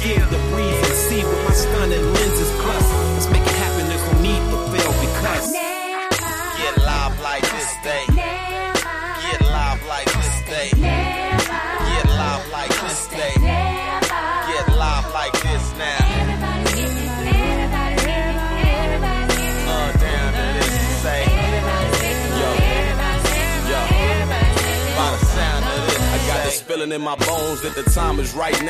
feel to breathe and see with my stunning lenses. Plus, let's make it happen, there's no need to fail because get live like this day. Get live like this day. Get live like this day. Get live like this now. Down to this say. Yo. By the sound of this, I got this feeling in my bones that the time is right